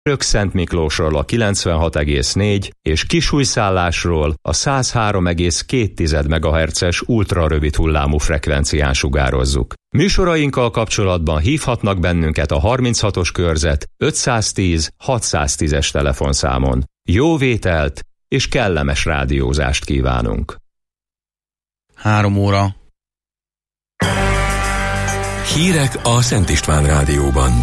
Rökszent Miklósról a 96,4 és Kisújszállásról a 103,2 MHz-es ultrarövid hullámú frekvencián sugározzuk. Műsorainkkal kapcsolatban hívhatnak bennünket a 36-os körzet 510 610-es telefonszámon. Jó vételt és kellemes rádiózást kívánunk! 3 óra. Hírek a Szent István Rádióban.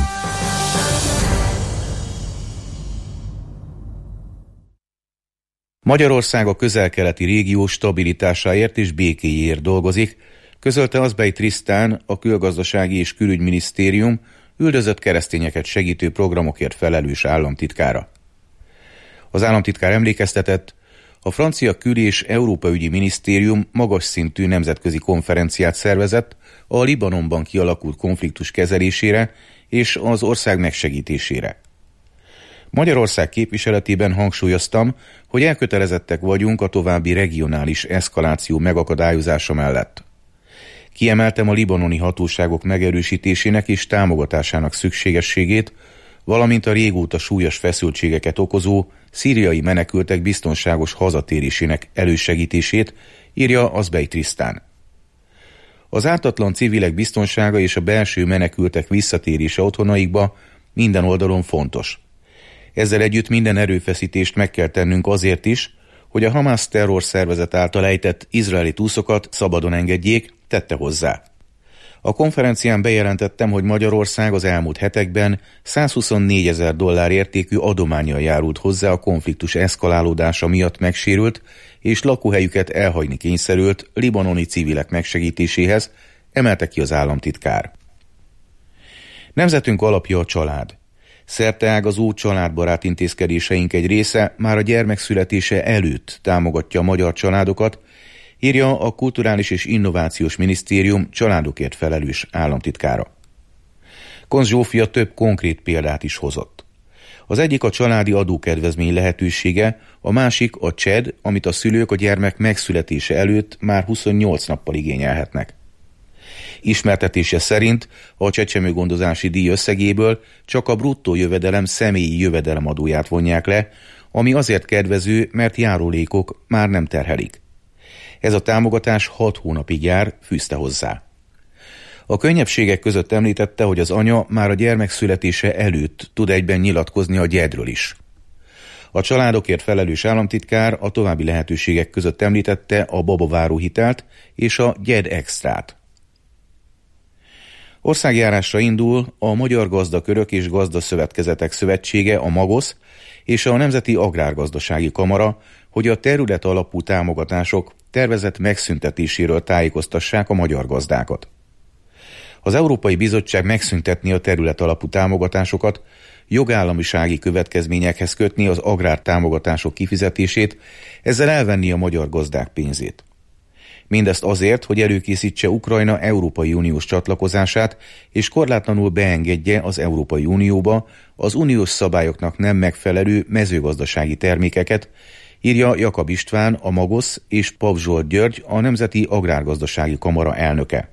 Magyarország a közel-keleti régió stabilitásáért és békéjéért dolgozik, közölte Azbej Trisztán, a Külgazdasági és Külügyminisztérium üldözött keresztényeket segítő programokért felelős államtitkára. Az államtitkár emlékeztetett, a francia kül- és Európaügyi Minisztérium magas szintű nemzetközi konferenciát szervezett a Libanonban kialakult konfliktus kezelésére és az ország megsegítésére. Magyarország képviseletében hangsúlyoztam, hogy elkötelezettek vagyunk a további regionális eszkaláció megakadályozása mellett. Kiemeltem a libanoni hatóságok megerősítésének és támogatásának szükségességét, valamint a régóta súlyos feszültségeket okozó szíriai menekültek biztonságos hazatérésének elősegítését, írja Azbej Trisztán. Az ártatlan civilek biztonsága és a belső menekültek visszatérése otthonaikba minden oldalon fontos. Ezzel együtt minden erőfeszítést meg kell tennünk azért is, hogy a Hamász terrorszervezet által ejtett izraeli túszokat szabadon engedjék, tette hozzá. A konferencián bejelentettem, hogy Magyarország az elmúlt hetekben $124 000 értékű adománnyal járult hozzá a konfliktus eszkalálódása miatt megsérült és lakóhelyüket elhagyni kényszerült libanoni civilek megsegítéséhez, emelte ki az államtitkár. Nemzetünk alapja a család. Szerteágazó családbarát intézkedéseink egy része már a gyermek születése előtt támogatja a magyar családokat, írja a Kulturális és Innovációs Minisztérium családokért felelős államtitkára. Konz Zsófia több konkrét példát is hozott. Az egyik a családi adókedvezmény lehetősége, a másik a CSED, amit a szülők a gyermek megszületése előtt már 28 nappal igényelhetnek. Ismertetése szerint a csecsemőgondozási díj összegéből csak a bruttó jövedelem személyi jövedelemadóját vonják le, ami azért kedvező, mert járulékok már nem terhelik. Ez a támogatás 6 hónapig jár, fűzte hozzá. A könnyebbségek között említette, hogy az anya már a gyermek születése előtt tud egyben nyilatkozni a gyedről is. A családokért felelős államtitkár a további lehetőségek között említette a babaváró hitelt és a gyed extrát. Országjárásra indul a Magyar Gazdakörök és Gazdaszövetkezetek Szövetsége, a MAGOSZ, és a Nemzeti Agrárgazdasági Kamara, hogy a terület alapú támogatások tervezett megszüntetéséről tájékoztassák a magyar gazdákat. Az Európai Bizottság megszüntetni a terület alapú támogatásokat, jogállamisági következményekhez kötni az agrártámogatások kifizetését, ezzel elvenni a magyar gazdák pénzét. Mindezt azért, hogy előkészítse Ukrajna Európai Uniós csatlakozását, és korlátlanul beengedje az Európai Unióba az uniós szabályoknak nem megfelelő mezőgazdasági termékeket, írja Jakab István, a MAGOSZ, és Pap Zsolt György, a Nemzeti Agrárgazdasági Kamara elnöke.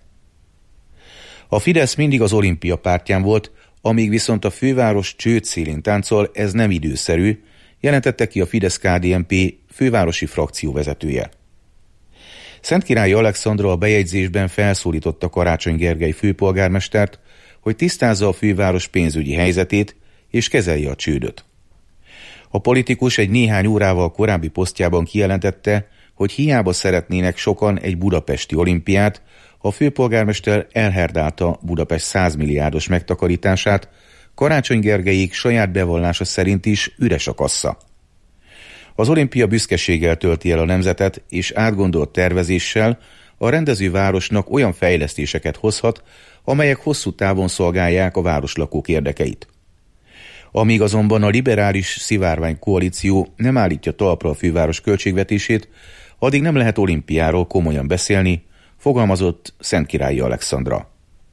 A Fidesz mindig az olimpia pártján volt, amíg viszont a főváros csőd-szélén táncol, ez nem időszerű, jelentette ki a Fidesz-KDNP fővárosi frakció vezetője. Szentkirályi Alexandra a bejegyzésben felszólította Karácsony Gergely főpolgármestert, hogy tisztázza a főváros pénzügyi helyzetét és kezelje a csődöt. A politikus egy néhány órával korábbi posztjában kijelentette, hogy hiába szeretnének sokan egy budapesti olimpiát, a főpolgármester elherdálta Budapest 100 milliárdos megtakarítását, Karácsony Gergelyék saját bevallása szerint is üres a kassa. Az olimpia büszkeséggel tölti el a nemzetet, és átgondolt tervezéssel a rendezővárosnak olyan fejlesztéseket hozhat, amelyek hosszú távon szolgálják a városlakók érdekeit. Amíg azonban a liberális szivárvány koalíció nem állítja talpra a főváros költségvetését, addig nem lehet olimpiáról komolyan beszélni, fogalmazott Szentkirályi Alexandra.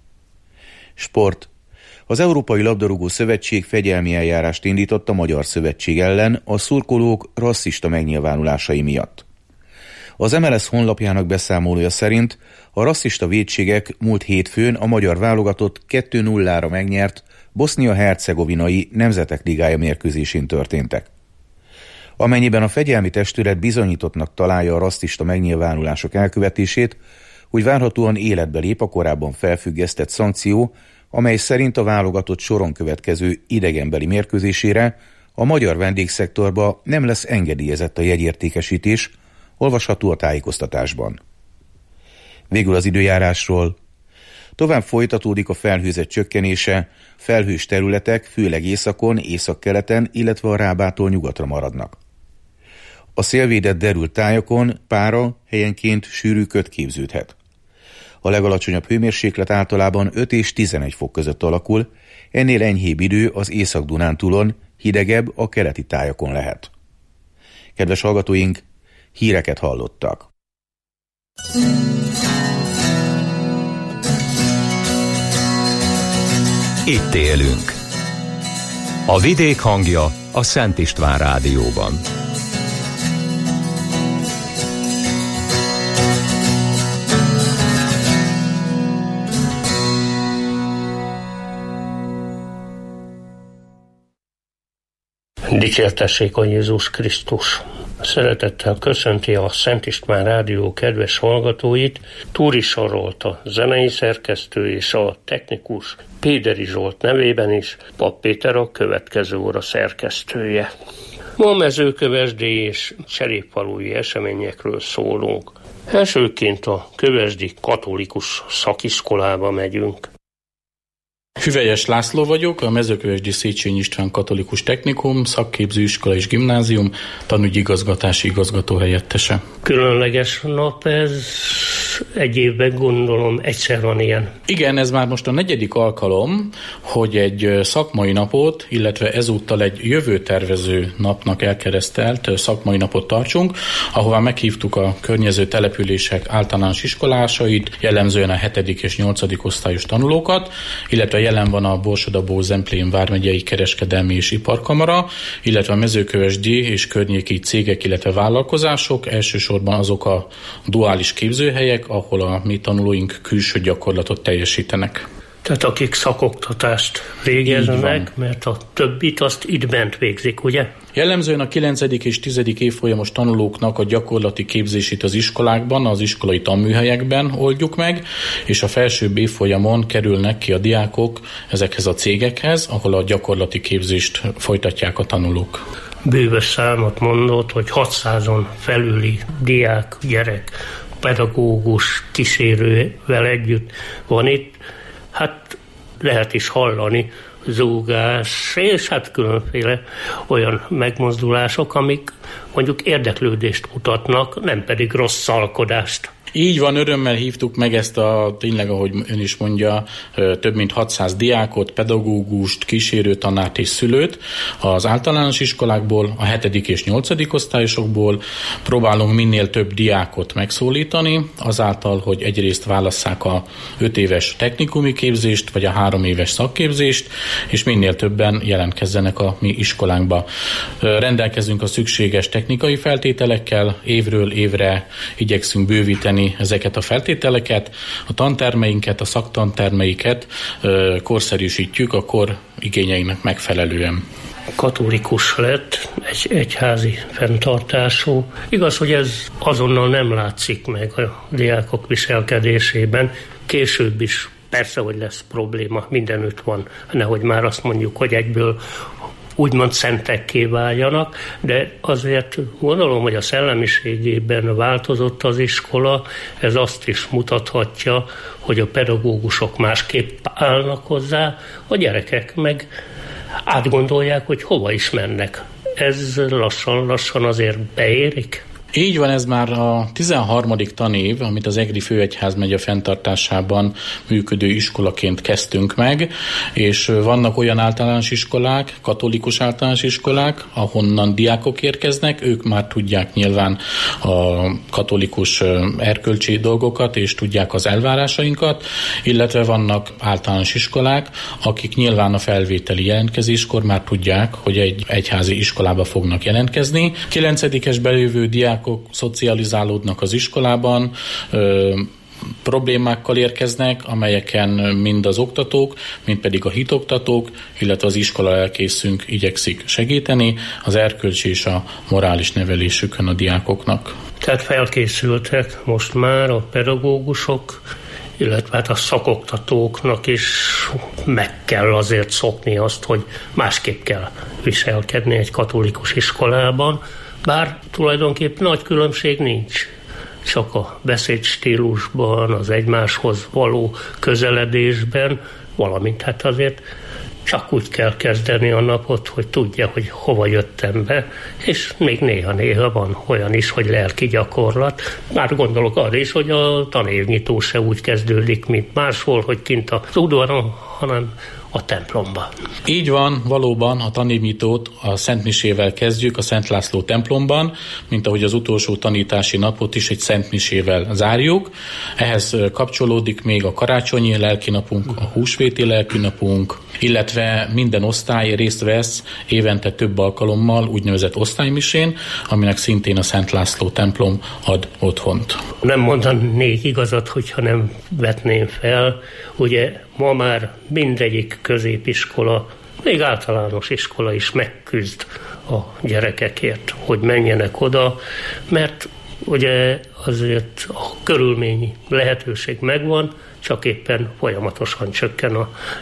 Sport. Az Európai Labdarúgó Szövetség fegyelmi eljárást indított a Magyar Szövetség ellen a szurkolók rasszista megnyilvánulásai miatt. Az MLS honlapjának beszámolója szerint a rasszista vétségek múlt hétfőn a magyar válogatott 2-0-ra megnyert Bosznia-hercegovinai Nemzetek Ligája mérkőzésén történtek. Amennyiben a fegyelmi testület bizonyítottnak találja a rasszista megnyilvánulások elkövetését, úgy várhatóan életbe lép a korábban felfüggesztett szankció, amely szerint a válogatott soron következő idegenbeli mérkőzésére a magyar vendégszektorba nem lesz engedélyezett a jegyértékesítés, olvasható a tájékoztatásban. Végül az időjárásról. Tovább folytatódik a felhőzet csökkenése, felhős területek főleg északon, északkeleten, illetve a Rábától nyugatra maradnak. A szélvédett derült tájakon pára, helyenként sűrű köd képződhet. A legalacsonyabb hőmérséklet általában 5 és 11 fok között alakul, ennél enyhébb idő az Észak-Dunántúlon, hidegebb a keleti tájakon lehet. Kedves hallgatóink, híreket hallottak. Itt élünk. A vidék hangja a Szent István Rádióban. Dicsértessék a Jézus Krisztus! Szeretettel köszönti a Szent István Rádió kedves hallgatóit Túri Sarolt, a zenei szerkesztő és a technikus Péderi Zsolt nevében is, Pap Péter a következő óra szerkesztője. Ma mezőkövesdi és cserépfalui eseményekről szólunk. Elsőként a kövesdi katolikus szakiskolába megyünk. Hüvelyes László vagyok, a Mezőkövesdi Széchenyi István Katolikus Technikum, Szakképzőiskola és Gimnázium tanügyi igazgatási igazgató helyettese. Különleges nap ez, egy évben gondolom egyszer van ilyen. Igen, ez már most a 4. alkalom, hogy egy szakmai napot, illetve ezúttal egy jövőtervező napnak elkeresztelt szakmai napot tartsunk, ahová meghívtuk a környező települések általános iskolásait, jellemzően a 7. és 8. osztályos tanulókat, illetve jelen van a Borsod-Abaúj-Zemplén vármegyei kereskedelmi és iparkamara, illetve a mezőkövesdi és környéki cégek, illetve vállalkozások, elsősorban azok a duális képzőhelyek, ahol a mi tanulóink külső gyakorlatot teljesítenek. Tehát akik szakoktatást végeznek, mert a többit azt itt bent végzik, ugye? Jellemzően a 9. és 10. évfolyamos tanulóknak a gyakorlati képzését az iskolákban, az iskolai tanműhelyekben oldjuk meg, és a felsőbb évfolyamon kerülnek ki a diákok ezekhez a cégekhez, ahol a gyakorlati képzést folytatják a tanulók. Bőves számot mondott, hogy 600-on felüli diák, gyerek, pedagógus, kísérővel együtt van itt. Hát lehet is hallani zúgás, és hát különféle olyan megmozdulások, amik mondjuk érdeklődést mutatnak, nem pedig rossz szalkodást. Így van, örömmel hívtuk meg ezt a, tényleg, ahogy ön is mondja, több mint 600 diákot, pedagógust, kísérőtanárt és szülőt az általános iskolákból, a 7. és 8. osztályosokból. Próbálunk minél több diákot megszólítani, azáltal, hogy egyrészt válasszák a 5 éves technikumi képzést, vagy a 3 éves szakképzést, és minél többen jelentkezzenek a mi iskolánkba. Rendelkezünk a szükséges technikai feltételekkel, évről évre igyekszünk bővíteni ezeket a feltételeket, a tantermeinket, a szaktantermeiket korszerűsítjük a kor igényeinek megfelelően. Katolikus lett, egy egyházi fenntartású. Igaz, hogy ez azonnal nem látszik meg a diákok viselkedésében, később is persze, hogy lesz probléma, mindenütt van, nehogy már azt mondjuk, hogy egyből úgymond szentekké váljanak, de azért gondolom, hogy a szellemiségében változott az iskola, ez azt is mutathatja, hogy a pedagógusok másképp állnak hozzá, a gyerekek meg átgondolják, hogy hova is mennek. Ez lassan azért beérik. Így van, ez már a 13. tanév, amit az Egri Főegyházmegye fenntartásában működő iskolaként kezdtünk meg, és vannak olyan általános iskolák, katolikus általános iskolák, ahonnan diákok érkeznek, ők már tudják nyilván a katolikus erkölcsi dolgokat, és tudják az elvárásainkat, illetve vannak általános iskolák, akik nyilván a felvételi jelentkezéskor már tudják, hogy egy egyházi iskolába fognak jelentkezni. 9-es bejövő diák szocializálódnak az iskolában, problémákkal érkeznek, amelyeken mind az oktatók, mind pedig a hitoktatók, illetve az iskola lelkészünk igyekszik segíteni az erkölcsi és a morális nevelésükön a diákoknak. Tehát felkészültek most már a pedagógusok, illetve hát a szakoktatóknak is meg kell azért szokni azt, hogy másképp kell viselkedni egy katolikus iskolában, bár tulajdonképpen nagy különbség nincs. Csak a beszédstílusban, az egymáshoz való közeledésben, valamint hát azért csak úgy kell kezdeni a napot, hogy tudja, hogy hova jöttem be, és még néha-néha van olyan is, hogy lelki gyakorlat. Már gondolok arra is, hogy a tanévnyitó se úgy kezdődik, mint máshol, hogy kint az udvaron, hanem a templomban. Így van, valóban a tanévnyitót a szentmisével kezdjük a Szent László templomban, mint ahogy az utolsó tanítási napot is egy szentmisével zárjuk. Ehhez kapcsolódik még a karácsonyi lelkinapunk, a húsvéti lelkinapunk, illetve minden osztály részt vesz évente több alkalommal úgynevezett osztálymisén, aminek szintén a Szent László templom ad otthont. Nem mondanék igazat, hogyha nem vetném fel, ugye ma már mindegyik középiskola, még általános iskola is megküzd a gyerekekért, hogy menjenek oda, mert ugye azért a körülményi lehetőség megvan, csak éppen folyamatosan csökken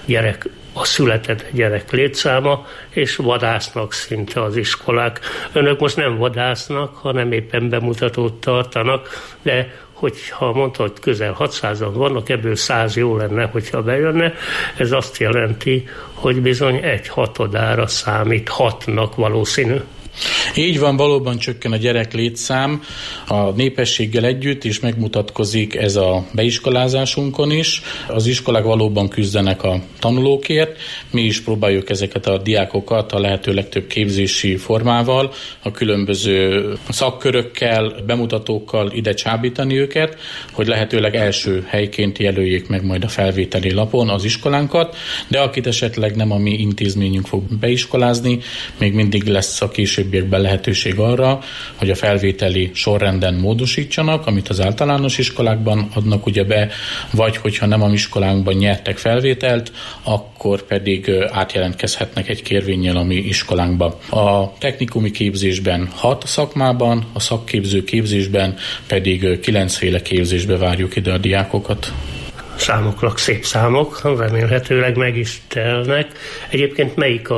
a született gyerek létszáma, és vadásznak szinte az iskolák. Önök most nem vadásznak, hanem éppen bemutatót tartanak, de hogyha mondta, hogy közel 600-an vannak, ebből 100 jó lenne, hogyha bejönne, ez azt jelenti, hogy bizony 1/6 számíthatnak valószínű. Így van, valóban csökken a gyerek létszám a népességgel együtt, és megmutatkozik ez a beiskolázásunkon is. Az iskolák valóban küzdenek a tanulókért, mi is próbáljuk ezeket a diákokat a lehető legtöbb képzési formával, a különböző szakkörökkel, bemutatókkal ide csábítani őket, hogy lehetőleg első helyként jelöljék meg majd a felvételi lapon az iskolánkat, de akit esetleg nem a mi intézményünk fog beiskolázni, még mindig lesz a későbbiekben lehetőség arra, hogy a felvételi sorrenden módosítsanak, amit az általános iskolákban adnak ugye be, vagy hogyha nem a mi iskolánkban nyertek felvételt, akkor pedig átjelentkezhetnek egy kérvénnyel a mi iskolánkba. A technikumi képzésben 6 szakmában, a szakképző képzésben pedig 9 féle képzésbe várjuk ide a diákokat. Számoknak szép számok, remélhetőleg meg is telnek. Egyébként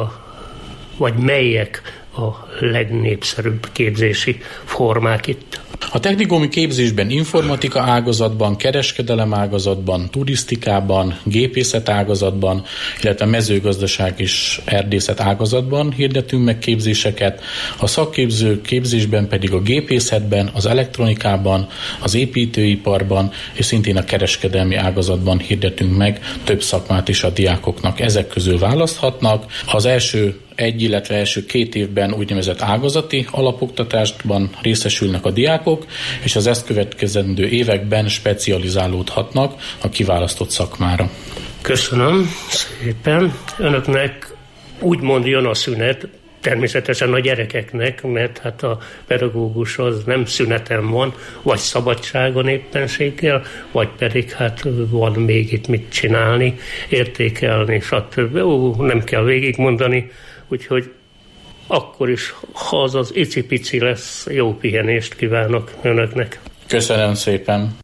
melyek a legnépszerűbb képzési formák itt? A technikumi képzésben informatika ágazatban, kereskedelem ágazatban, turisztikában, gépészet ágazatban, illetve mezőgazdaság és erdészet ágazatban hirdetünk meg képzéseket. A szakképző képzésben pedig a gépészetben, az elektronikában, az építőiparban és szintén a kereskedelmi ágazatban hirdetünk meg több szakmát is a diákoknak. Ezek közül választhatnak. Az első 1, illetve első 2 évben úgynevezett ágazati alapoktatásban részesülnek a diákok, és az ezt következendő években specializálódhatnak a kiválasztott szakmára. Köszönöm szépen. Önöknek úgymond jön a szünet, természetesen a gyerekeknek, mert hát a pedagógus az nem szüneten van, vagy szabadságon éppenséggel, vagy pedig hát van még itt mit csinálni, értékelni, stb. Nem kell végigmondani, úgyhogy akkor is, ha az icipici lesz, jó pihenést kívánok önöknek. Köszönöm szépen!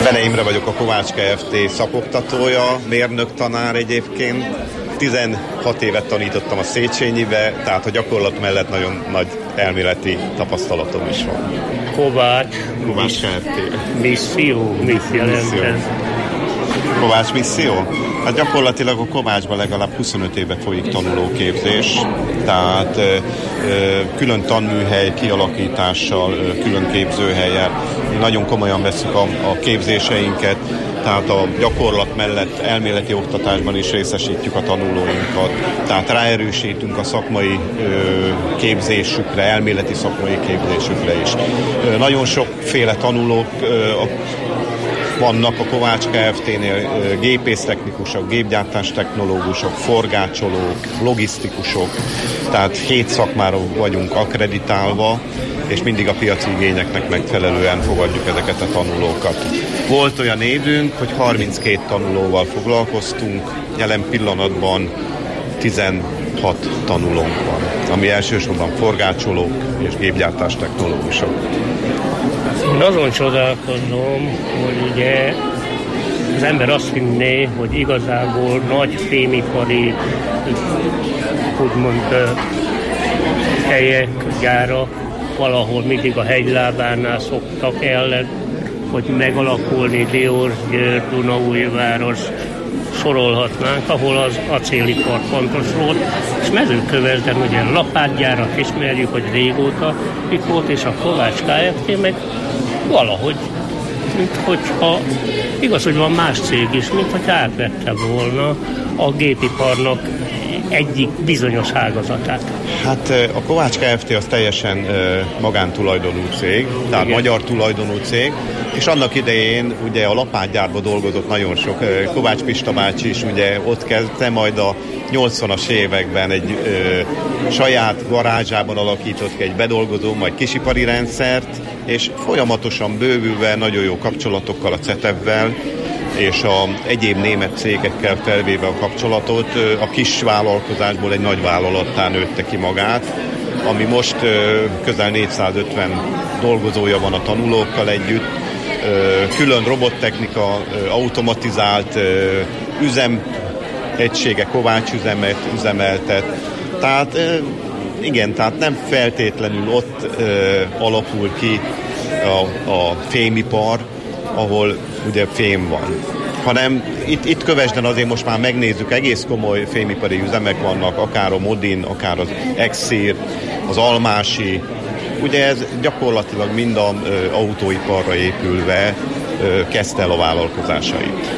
Bene Imre vagyok, a Kovács Kft. Szakoktatója, mérnök tanár egyébként. 16 évet tanítottam a Széchenyibe, tehát a gyakorlat mellett nagyon nagy elméleti tapasztalatom is van. Kovács Kft. Misszió, mit jelent ez? Kovács Misszió? Hát gyakorlatilag a Kovácsban legalább 25 éve folyik tanulóképzés, tehát külön tanműhely kialakítással, külön képzőhelyen. Nagyon komolyan vesszük a képzéseinket, tehát a gyakorlat mellett elméleti oktatásban is részesítjük a tanulóinkat, tehát ráerősítünk a szakmai képzésükre, elméleti szakmai képzésükre is. Nagyon sokféle tanulók vannak a Kovács Kft-nél, gépésztechnikusok, gépgyártástechnológusok, forgácsolók, logisztikusok, tehát 7 szakmára vagyunk akkreditálva, és mindig a piaci igényeknek megfelelően fogadjuk ezeket a tanulókat. Volt olyan évünk, hogy 32 tanulóval foglalkoztunk, jelen pillanatban 16 tanulónk van, ami elsősorban forgácsolók és gépgyártástechnológusok. Én azon csodálkozom, hogy ugye az ember azt hinné, hogy igazából nagy fémipari, úgymond helyek, gyárak valahol mindig a hegylábánál szoktak el, hogy megalakulni Diósgyőr, Dunaújváros, sorolhatnánk, ahol az acélipar fontos volt, és Mezőkövesden ugye lapátgyárat ismerjük, hogy régóta itt volt, és a Kovács Kft. Meg valahogy, mint hogyha igaz, hogy van más cég is, mint hogy átvette volna a gépiparnak egyik bizonyos ágazatát. Hát a Kovács Kft. Az teljesen magántulajdonú cég, tehát igen, magyar tulajdonú cég, és annak idején ugye a lapátgyárban dolgozott nagyon sok. Kovács Pista bácsi is ugye ott kezdte, majd a 80-as években egy saját garázsában alakított ki egy bedolgozó, majd kisipari rendszert, és folyamatosan bővülve, nagyon jó kapcsolatokkal a CETEV-vel, és a egyéb német cégekkel felvéve a kapcsolatot, a kis vállalkozásból egy nagy vállalattá nőtte ki magát, ami most közel 450 dolgozója van a tanulókkal együtt, külön robottechnika, automatizált üzemegysége, Kovács üzemet üzemeltet. Tehát igen, tehát nem feltétlenül ott alakul ki a fémipar, ahol ugye fém van, hanem itt Kövesden azért most már megnézzük, egész komoly fémipari üzemek vannak, akár a Modin, akár az Exir, az Almási, ugye ez gyakorlatilag mind az autóiparra épülve kezdte el a vállalkozásait.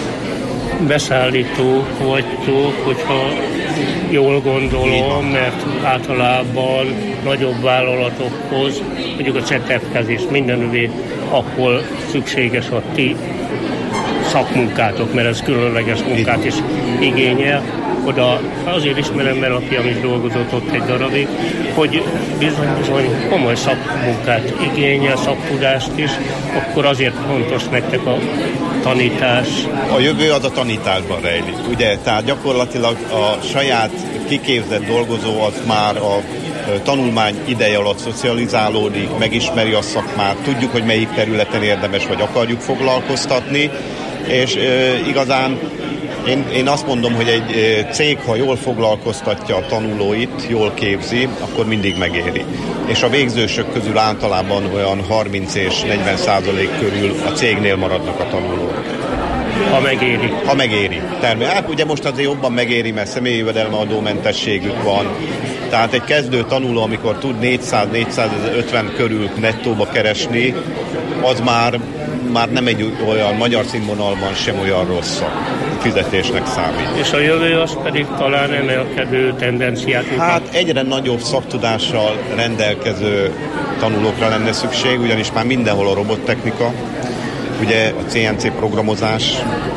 Beszállítók vagytok, hogyha jól gondolom, mert általában nagyobb vállalatokhoz, mondjuk a CETEV-hez is mindenüvé, ahol szükséges a ti szakmunkátok, mert ez különleges munkát is igényel. Oda azért ismerem, mert a fiam is dolgozott ott egy darabig, hogy bizony komoly szakmunkát igényel, szaktudást is, akkor azért fontos nektek a tanítás. A jövő az a tanításban rejlik, ugye? Tehát gyakorlatilag a saját kiképzett dolgozó az már a tanulmány ideje alatt szocializálódik, megismeri a szakmát, tudjuk, hogy melyik területen érdemes vagy akarjuk foglalkoztatni, és igazán én azt mondom, hogy egy cég, ha jól foglalkoztatja a tanulóit, jól képzi, akkor mindig megéri. És a végzősök közül általában olyan 30 és 40% körül a cégnél maradnak a tanulók. Ha megéri. Ha megéri. Hát ugye most azért jobban megéri, mert személyi jövedelme adómentességük van. Tehát egy kezdő tanuló, amikor tud 400-450 körül nettóba keresni, az már nem egy olyan magyar színvonalban sem olyan rossz fizetésnek számít. És a jövő az pedig talán emelkedő tendenciát mutat? Hát egyre nagyobb szaktudással rendelkező tanulókra lenne szükség, ugyanis már mindenhol a robottechnika, ugye a CNC programozás,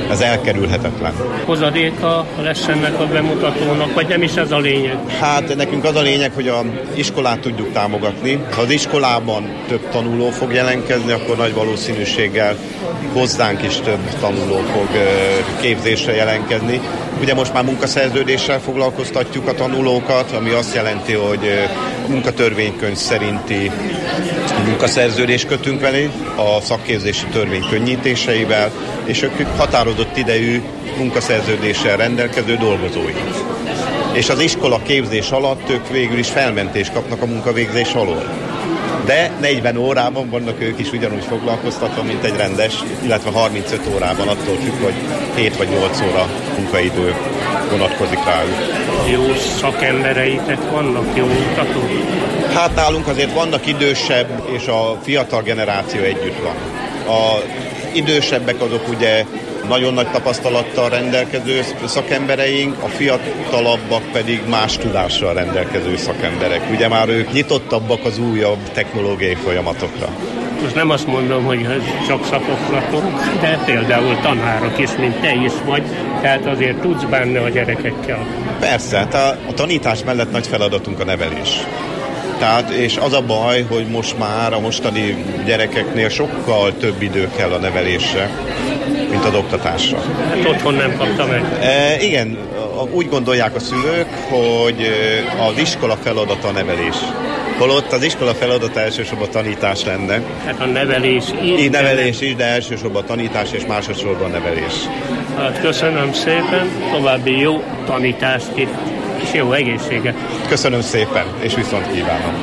ez elkerülhetetlen. Hozadéka lesz ennek a bemutatónak, vagy nem is ez a lényeg? Hát nekünk az a lényeg, hogy az iskolát tudjuk támogatni. Ha az iskolában több tanuló fog jelentkezni, akkor nagy valószínűséggel hozzánk is több tanuló fog képzésre jelentkezni. Ugye most már munkaszerződéssel foglalkoztatjuk a tanulókat, ami azt jelenti, hogy munkatörvénykönyv szerinti munkaszerződést kötünk velük a szakképzési törvény könnyítéseivel, és ők határozott idejű munkaszerződéssel rendelkező dolgozói. És az iskola képzés alatt ők végül is felmentést kapnak a munkavégzés alól. De 40 órában vannak ők is ugyanúgy foglalkoztatva, mint egy rendes, illetve 35 órában, attól függ, hogy 7 vagy 8 óra munkaidő vonatkozik rájuk. Jó szakembereitek vannak, jó mutatók? Hát nálunk azért vannak idősebb, és a fiatal generáció együtt van. A idősebbek azok ugye nagyon nagy tapasztalattal rendelkező szakembereink, a fiatalabbak pedig más tudással rendelkező szakemberek. Ugye már ők nyitottabbak az újabb technológiai folyamatokra. Most nem azt mondom, hogy ez csak szakoklatok, de például tanárok is, mint te is vagy, tehát azért tudsz bánni a gyerekekkel. Persze, hát a tanítás mellett nagy feladatunk a nevelés. Tehát, és az a baj, hogy most már a mostani gyerekeknél sokkal több idő kell a nevelésre, mint az oktatásra. Hát otthon nem kapta meg. Igen, úgy gondolják a szülők, hogy az iskola feladata a nevelés. Holott az iskola feladata elsősorban a tanítás lenne. Hát a nevelés is. Nevelés is, de elsősorban a tanítás és másodszorban a nevelés. Hát köszönöm szépen, további jó tanítást itt, és jó egészséget. Köszönöm szépen, és viszont kívánom.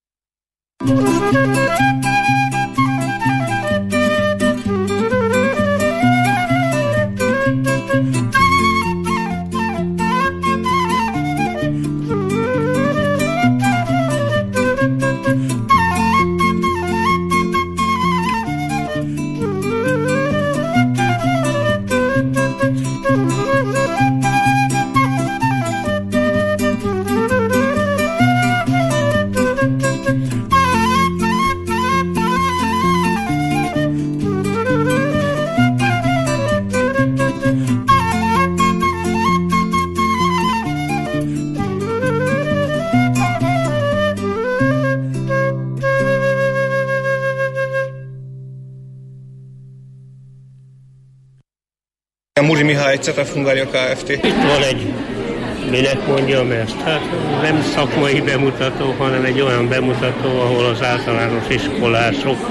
Muri Mihály, CETEF Hungária Kft. Itt van egy, minek mondjam ezt, hát nem szakmai bemutató, hanem egy olyan bemutató, ahol az általános iskolások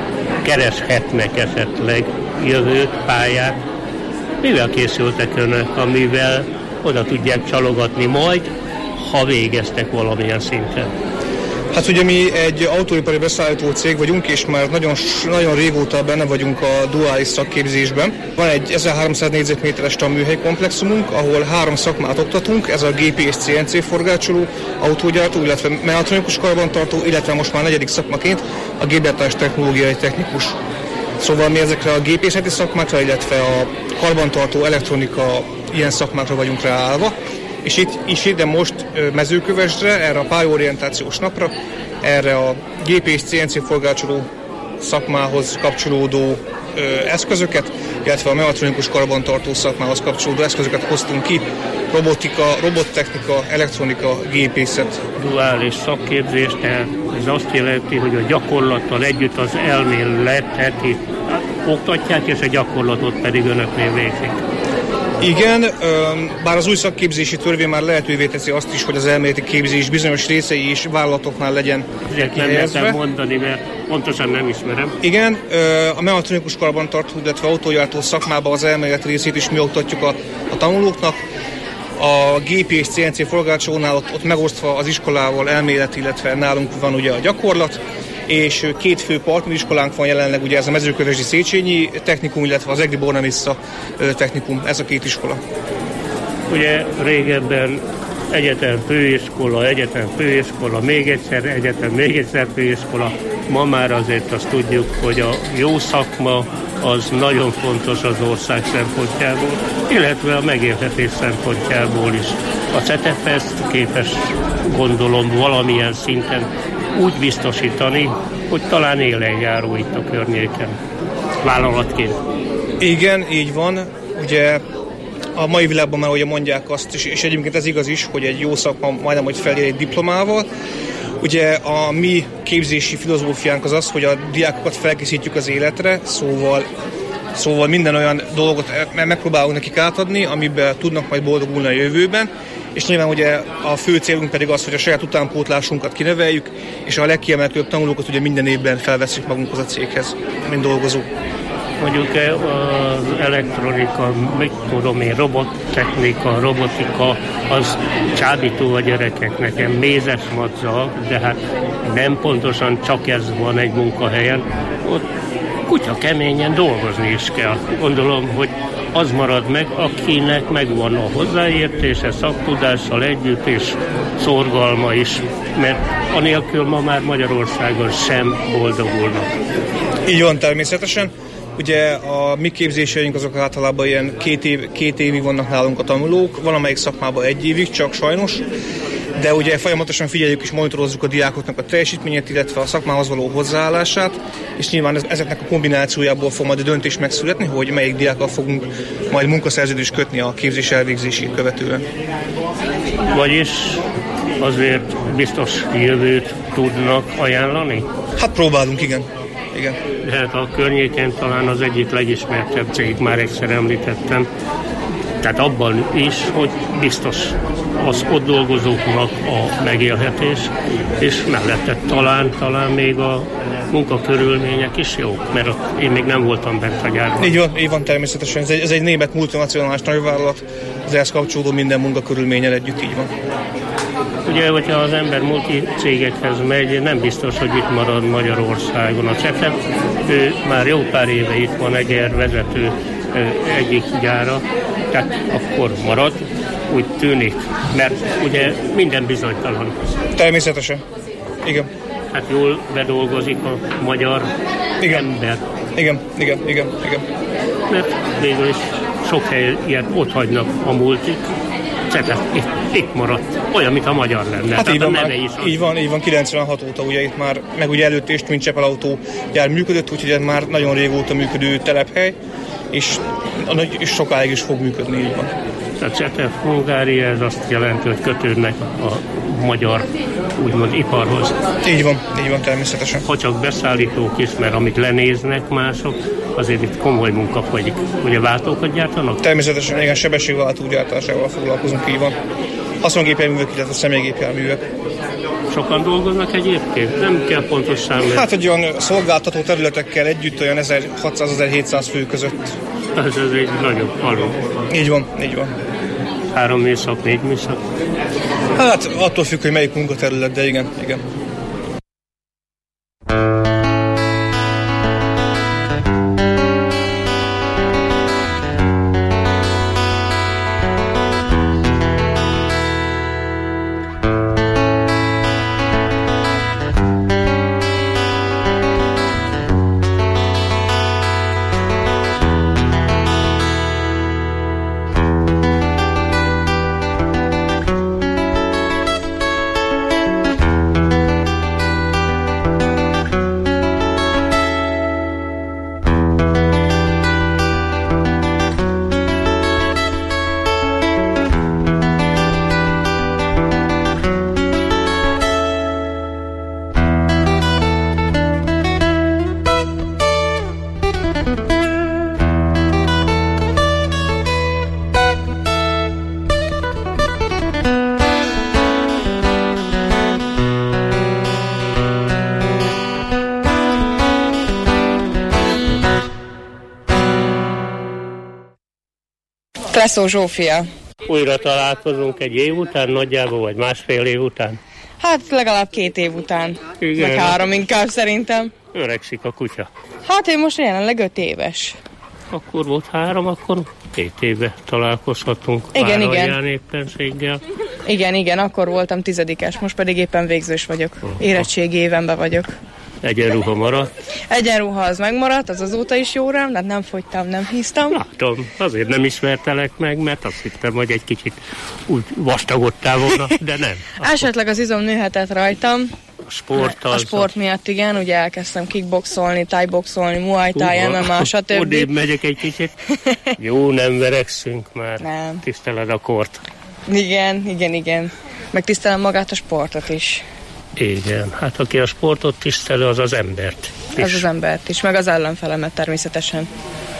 kereshetnek esetleg jövőt, pályát. Mivel készültek önök, amivel oda tudják csalogatni majd, ha végeztek valamilyen szinten? Hát ugye mi egy autóipari beszállító cég vagyunk, és már nagyon régóta benne vagyunk a duális szakképzésben. Van egy 1300 négyzetméteres tanműhely komplexumunk, ahol 3 szakmát oktatunk, ez a GP és CNC forgácsoló, autógyártó, illetve mechatronikus karbantartó, illetve most már 4. szakmaként a gépgyártás technológiai technikus. Szóval mi ezekre a gépészeti szakmákra, illetve a karbantartó, elektronika, ilyen szakmákra vagyunk ráállva. És ide most Mezőkövesdre, erre a pályaorientációs napra, erre a GP és CNC forgácsoló szakmához kapcsolódó eszközöket, illetve a mechatronikus karbantartó szakmához kapcsolódó eszközöket hoztunk ki. Robotika, robottechnika, elektronika, gépészet. Duális szakképzés, tehát ez azt jelenti, hogy a gyakorlattal együtt az elméletet itt oktatják, és a gyakorlatot pedig önöknél végzik. Igen, bár az új szakképzési törvény már lehetővé teszi azt is, hogy az elméleti képzés bizonyos részei is vállalatoknál legyen kihelyezve. Nem mondani, mert pontosan nem ismerem. Igen, a mechatronikus karbantartó, illetve autógyártó szakmában az elmélet részét is mi oktatjuk a tanulóknak. A GP és CNC forgácsolónál ott megosztva az iskolával elmélet, illetve nálunk van ugye a gyakorlat, és 2 fő partneriskolánk van jelenleg, ugye ez a Mezőkövesdi Széchenyi technikum, illetve az Egri Bornemisza technikum, ez a 2 iskola. Ugye régebben egyetem, főiskola, még egyszer főiskola. Ma már azért azt tudjuk, hogy a jó szakma az nagyon fontos az ország szempontjából, illetve a megélhetés szempontjából is. A CETEF ezt képes, gondolom, valamilyen szinten úgy biztosítani, hogy talán élen járó itt a környéken, vállalatként. Igen, így van. ugye a mai világban már ugye mondják azt, és egyébként ez igaz is, hogy egy jó szakma majdnem, hogy felér egy diplomával. Ugye a mi képzési filozófiánk az az, hogy a diákokat felkészítjük az életre, szóval minden olyan dolgot megpróbálunk nekik átadni, amiben tudnak majd boldogulni a jövőben, és nyilván ugye a fő célunk pedig az, hogy a saját utánpótlásunkat kineveljük, és a legkiemeltőbb tanulókat ugye minden évben felvesszük magunkhoz a céghez, mint dolgozó. Mondjuk az elektronika, mit tudom én, robottechnika, robotika, az csábító a gyerekek, nekem mézes madzag, de hát nem pontosan csak ez van egy munkahelyen. Ott kutya keményen dolgozni is kell. Gondolom, hogy az marad meg, akinek megvan a hozzáértése, szaktudással együtt, és szorgalma is, mert anélkül ma már Magyarországon sem boldogulnak. Így van, természetesen. Ugye a mi képzéseink azok általában ilyen két évig vannak nálunk a tanulók, van amelyik szakmában 1 évig, csak sajnos, de ugye folyamatosan figyeljük és monitorozzuk a diákoknak a teljesítményét, illetve a szakmához való hozzáállását, és nyilván ezeknek a kombinációjából fog majd a döntés megszületni, hogy melyik diákkal fogunk majd munkaszerződést kötni a képzés elvégzését követően. Vagyis azért biztos jövőt tudnak ajánlani? Hát próbálunk, igen. Igen. De hát a környéken talán az egyik legismertebb cég, már egyszer említettem. Tehát abban is, hogy biztos az ott dolgozóknak a megélhetés, és mellette talán még a munkakörülmények is jók, mert én még nem voltam bent a gyárban. Így van természetesen. Ez egy német multinacionális nagyvállalat, az ehhez kapcsolódó minden munkakörülménnyel együtt így van. Ugye, hogyha az ember multicégekhez megy, nem biztos, hogy itt marad Magyarországon. A CETEP, ő már jó pár éve itt van, Eger vezető egyik gyára, tehát akkor marad, úgy tűnik, mert ugye minden bizonytalan. Természetesen, igen. Hát jól bedolgozik a magyar ember. Igen. Mert végül is sok helyet ott hagynak a multik, CETEP itt maradt, olyan, mint a magyar lenne. Hát így van, 96 óta ugye itt már, meg ugye előtt is Twin Chapel autógyár működött, úgyhogy ez már nagyon régóta működő telephely, és sokáig is fog működni, így van. A CETEP Hungária, ez azt jelenti, hogy kötődnek a magyar, úgymond iparhoz. Így van természetesen. Ha csak beszállítók is, mert amit lenéznek mások, azért itt komoly munka folyik. Ugye váltókat gyártanak? Természetesen, igen, sebességváltó gyártásával foglalkozunk, így van. Haszongépjárművek, illetve személygépjárművek. Sokan dolgoznak egyébként? Nem kell pontos számít. Hát egy olyan szolgáltató területekkel együtt olyan 1600-1700 fő között. Ez egy nagyobb falu. Így van. 3 műszak, 4 műszak? Hát attól függ, hogy melyik munkaterület, de igen. Kresszó Zsófia. Újra találkozunk egy év után, nagyjából, vagy másfél év után? Hát legalább 2 év után. Igen. Meg 3 inkább szerintem. Öregszik a kutya. Hát én most jelenleg 5 éves. Akkor volt 3, akkor 2 éve találkozhatunk. Igen. Éppenséggel. Igen, akkor voltam 10-es, most pedig éppen végzős vagyok. Érettségi évenben vagyok. Egyenruha maradt? Egyenruha az megmaradt, az azóta is jó rám, de nem fogytam, nem hisztam. Látom, azért nem ismertelek meg, mert azt hittem, hogy egy kicsit úgy vastagodtál volna, de nem. Esetleg az izom nőhetett rajtam, sport az... A sport miatt igen, ugye elkezdtem kickboxolni, thai-boxolni, muay thai, MMA, stb. Odébb megyek egy kicsit. Jó, nem verekszünk már. Nem. Tiszteled a kort. Igen. Meg tisztelem magát a sportot is. Igen, hát aki a sportot tiszteli, az az embert is. Ez az embert is, meg az ellenfelemet természetesen.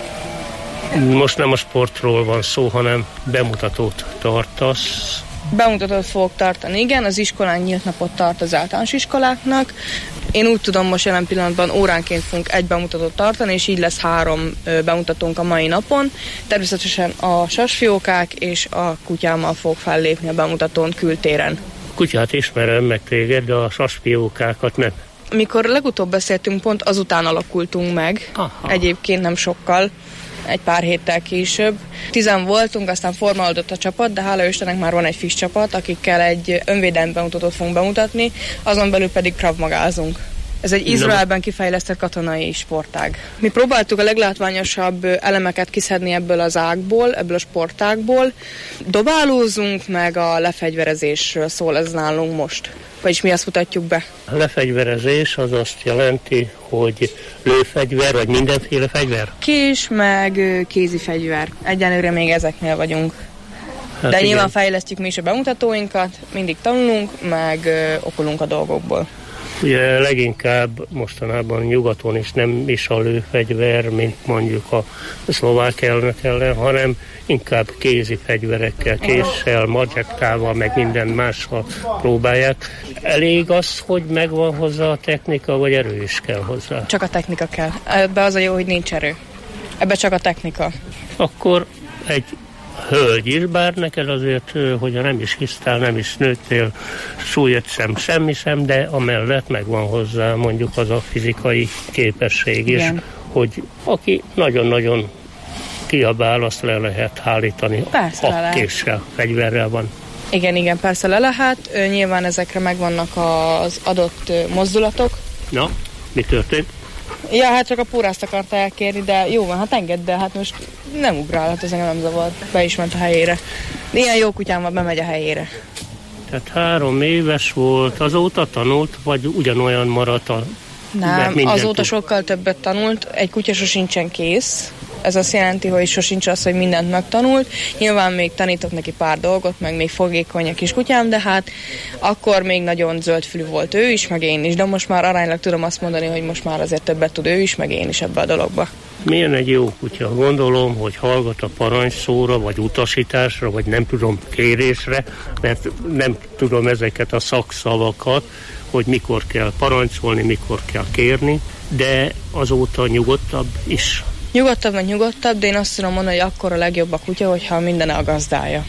Most nem a sportról van szó, hanem bemutatót tartasz. Bemutatót fogok tartani, igen, az iskolán nyílt napot tart az általános iskoláknak. Én úgy tudom, most jelen pillanatban óránként fogunk egy bemutatót tartani, és így lesz 3 bemutatónk a mai napon. Természetesen a sasfiókák és a kutyámmal fog fellépni a bemutatón kültéren. Kutyát ismerem meg téged, de a sasfiókákat nem. Mikor legutóbb beszéltünk, pont azután alakultunk meg. Aha. Egyébként nem sokkal, egy pár héttel később. 10 voltunk, aztán formálódott a csapat, de hála Istennek már van egy friss csapat, akikkel egy önvédelmi bemutatót fogunk bemutatni, azon belül pedig kravmagázunk. Ez egy Izraelben kifejlesztett katonai sportág. Mi próbáltuk a leglátványosabb elemeket kiszedni ebből az ágból, ebből a sportágból. Dobálózunk, meg a lefegyverezésről szól ez nálunk most. Vagyis mi azt mutatjuk be. A lefegyverezés az azt jelenti, hogy lőfegyver, vagy mindenféle fegyver? Kés, meg kézi fegyver. Egyenlőre még ezeknél vagyunk. Hát de igen. Nyilván fejlesztjük mi is a bemutatóinkat, mindig tanulunk, meg okulunk a dolgokból. Ugye leginkább mostanában nyugaton is nem is a lőfegyver, mint mondjuk a szlovák elnök ellen, hanem inkább kézi fegyverekkel, késsel, madzsettával, meg minden mással próbálják. Elég az, hogy megvan hozzá a technika, vagy erő is kell hozzá? Csak a technika kell. Ebben az a jó, hogy nincs erő. Ebben csak a technika. Akkor egy hölgy is, bár neked azért, hogyha nem is hisztál, nem is nőttél, súlyod semmi sem, de amellett megvan hozzá mondjuk az a fizikai képesség is, hogy aki nagyon-nagyon kiabál, azt le lehet állítani. Persze, késsel, fegyverrel van. Igen, persze le lehet. Nyilván ezekre megvannak az adott mozdulatok. Na, mi történt? Ja, hát csak a pórázt akarta elkérni, de jó van, hát engedd, de hát most nem ugrál, hát ez engem nem zavart. Be is ment a helyére. Ilyen jó kutyám van, bemegy a helyére. Tehát 3 éves volt, azóta tanult, vagy ugyanolyan maradt a... Nem, azóta sokkal többet tanult, egy kutya sosincsen kész. Ez azt jelenti, hogy sosincs az, hogy mindent megtanult. Nyilván még tanítok neki pár dolgot, meg még fogékony a kiskutyám, de hát akkor még nagyon zöldfülű volt ő is, meg én is. De most már aránylag tudom azt mondani, hogy most már azért többet tud ő is, meg én is ebbe a dologba. Milyen egy jó kutya? Gondolom, hogy hallgat a parancsszóra, vagy utasításra, vagy nem tudom, kérésre, mert nem tudom ezeket a szakszavakat, hogy mikor kell parancsolni, mikor kell kérni, de azóta nyugodtabb is. Nyugodtabb, de én azt tudom mondani, hogy akkor a legjobb a kutya, hogyha minden a gazdája.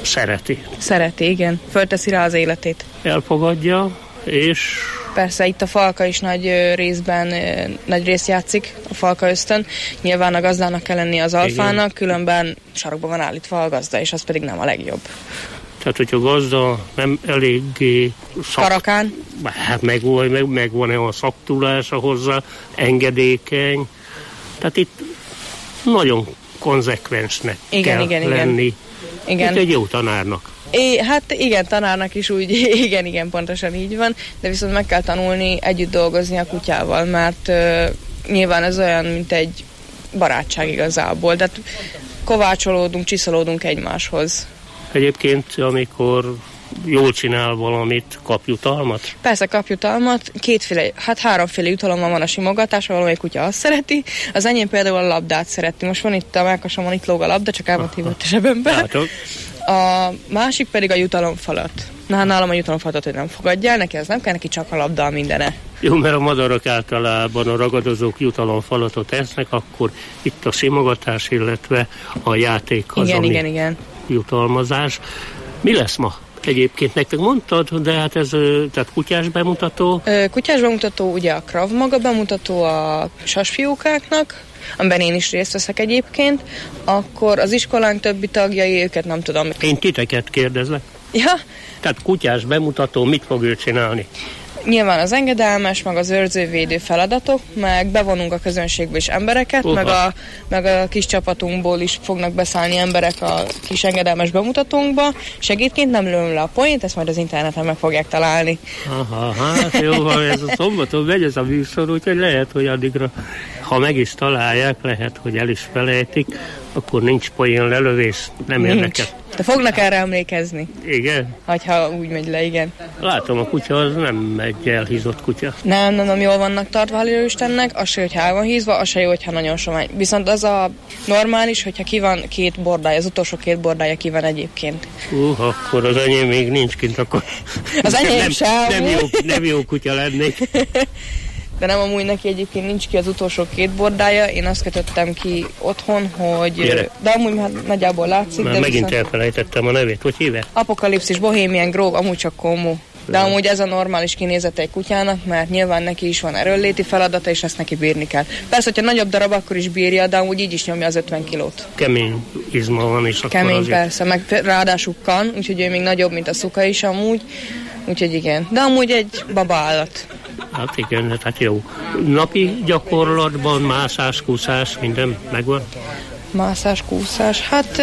Szereti, igen. Fölteszi rá az életét. Elfogadja, és... Persze, itt a falka is nagy részt játszik, a falka ösztön. Nyilván a gazdának kell lenni az alfának, igen. Különben sarokban van állítva a gazda, és az pedig nem a legjobb. Tehát, hogyha a gazda nem eléggé karakán? Hát megvan-e a szaktulása hozzá, engedékeny. Tehát itt nagyon konzekvensnek kell lenni. Igen. Itt egy jó tanárnak. Hát igen, tanárnak is úgy, igen, pontosan így van, de viszont meg kell tanulni együtt dolgozni a kutyával, mert nyilván ez olyan, mint egy barátság igazából, tehát kovácsolódunk, csiszolódunk egymáshoz. Egyébként, amikor jól csinál valamit, kap jutalmat? Persze kap jutalmat, 3-féle jutalommal van a simogatás, valamelyik kutya azt szereti, az enyém például a labdát szereti. Most van itt a melkasomon, itt lóg a labda, csak el volt hívott a zsebembe. A másik pedig a jutalomfalat. Nálam a jutalomfalat, hogy nem fogadja el, neki ez nem kell, neki csak a labda mindene. Jó, mert a madarak általában a ragadozók jutalomfalatot esznek, akkor itt a simogatás, illetve a játék az, igen. Jutalmazás. Mi lesz ma? Egyébként nektek mondtad, de hát ez tehát kutyás bemutató? Kutyás bemutató, ugye a Krav Maga bemutató a sasfiókáknak, amiben én is részt veszek egyébként, akkor az iskolánk többi tagjai, őket nem tudom. Én titeket kérdezlek. Ja? Tehát kutyás bemutató, mit fog ő csinálni? Nyilván az engedelmes, meg az őrzővédő feladatok, meg bevonunk a közönségből is embereket, meg a kis csapatunkból is fognak beszállni emberek a kis engedelmes bemutatónkba. Segítként nem lőm le a poént, ezt majd az interneten meg fogják találni. Hát jó, ha ez a szombaton megy ez a műsor, úgyhogy lehet, hogy addigra, ha meg is találják, lehet, hogy el is felejtik, akkor nincs poén lelövés, nem érdekel. De fognak erre emlékezni. Igen? Ha úgy megy le, igen. Látom, a kutya az nem egy elhízott kutya. Nem jól vannak tartva, hál' Istennek, az se, hogyha el van hízva, az se jó, hogyha nagyon somány. Viszont az a normális, hogyha ki van 2 bordája, az utolsó 2 bordája ki van egyébként. Akkor az enyém még nincs kint, akkor az enyém sem. Nem jó kutya lennék. De nem, amúgy neki egyébként nincs ki az utolsó 2 bordája, én azt kötöttem ki otthon, hogy... Gyere. De amúgy hát nagyjából látszik. Már de megint viszont... elfelejtettem a nevét, hogy hívják? Apokalipszis Bohemian Grove, amúgy csak Como. De amúgy ez a normális kinézete egy kutyának, mert nyilván neki is van erőnléti feladata, és ezt neki bírni kell. Persze, hogyha nagyobb darab, akkor is bírja, de amúgy így is nyomja az 50 kilót. Kemény izma van is. Kemény azért. Persze, meg ráadásul kan, úgyhogy ő még nagyobb, mint a szuka is amúgy. Úgyhogy igen. De amúgy egy baba állat. Hát igen, hát jó. Napi gyakorlatban mászás, kúszás, minden megvan? Mászás, kúszás, hát...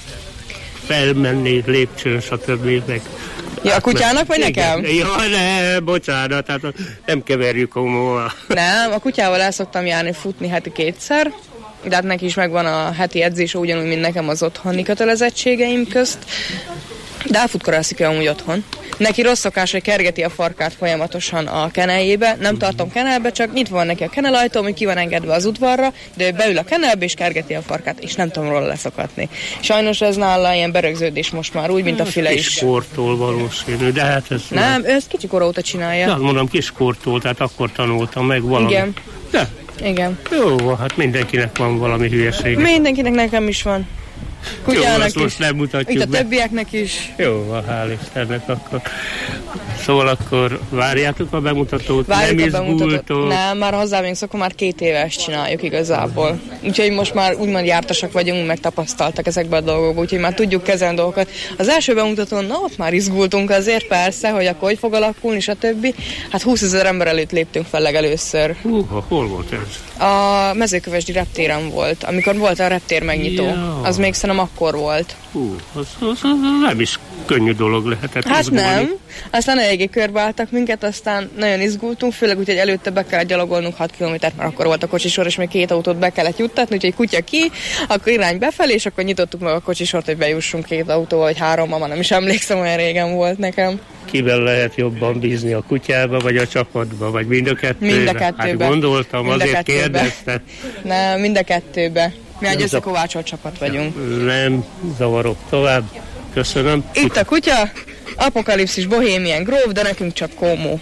Felmenni lépcsőn, stb. Meg... Ja, a kutyának vagy nekem? Ja, ne, bocsánat, hát nem keverjük homóval. Nem, a kutyával el szoktam járni futni heti 2-szer, de hát neki is megvan a heti edzés, ugyanúgy, mint nekem az otthoni kötelezettségeim közt. De elfutkorászik ő amúgy otthon. Neki rossz szokás, hogy kergeti a farkát folyamatosan a keneljébe. Nem tartom kenelbe, csak nyitva van neki a kenelajtó, ami ki van engedve az udvarra, de ő beül a kenelbe és kergeti a farkát, és nem tudom róla leszakadni. Sajnos ez nála ilyen berögződés most már, úgy, mint a füle is. Kiskortól valószínű, de hát ez... Nem, ő ezt kicsikor óta csinálja. Ja, mondom, kiskortól, tehát akkor tanultam meg valami. Igen. De. Igen. Jó, hát mindenkinek van valami hülyeség. Mindenkinek, nekem is van. Kutyának jó, most nem mutatjuk itt a többieknek is. Jó, hál' Istennek akkor. Szóval akkor várjátok a bemutatót? Várjuk nem a bemutatót. Nem, már hozzávünk szokva, már 2 éve ezt csináljuk igazából. Úgyhogy most már úgymond jártasak vagyunk, meg tapasztaltak ezekbe a dolgokba, úgyhogy már tudjuk kezelni dolgokat. Az első bemutatón, na ott már izgultunk azért persze, hogy akkor hogy fog alakulni, stb. Hát 20 000 ember előtt léptünk fel legelőször. Hol volt ez? A Mezőkövesdi reptéren volt, amikor volt a reptér megnyitó. Ja. Az még szerintem akkor volt. Az nem is könnyű dolog lehetett. Hát izgulni. nem. Aztán eléggé körbeálltak minket, aztán nagyon izgultunk, főleg úgy, hogy előtte be kellett gyalogolnunk 6 kilométert, mert akkor volt a kocsisor, és még 2 autót be kellett juttatni, úgyhogy kutya ki, akkor irány befelé, és akkor nyitottuk meg a kocsisort, hogy bejussunk 2 autóval, vagy 3-mal, már nem is emlékszem, olyan régen volt nekem. Kiben lehet jobban bízni, a kutyába, vagy a csapatba, vagy mind a kettőbe? Mind a kettőbe. Hát gondoltam, mind azért kérdeztem. Nem, mind a kettőbe. Mi egy összekovácsolt csapat vagyunk. Nem zavarok tovább. Köszönöm. Itt a kutya, Apokalipszis Bohemian Grove, de nekünk csak Como.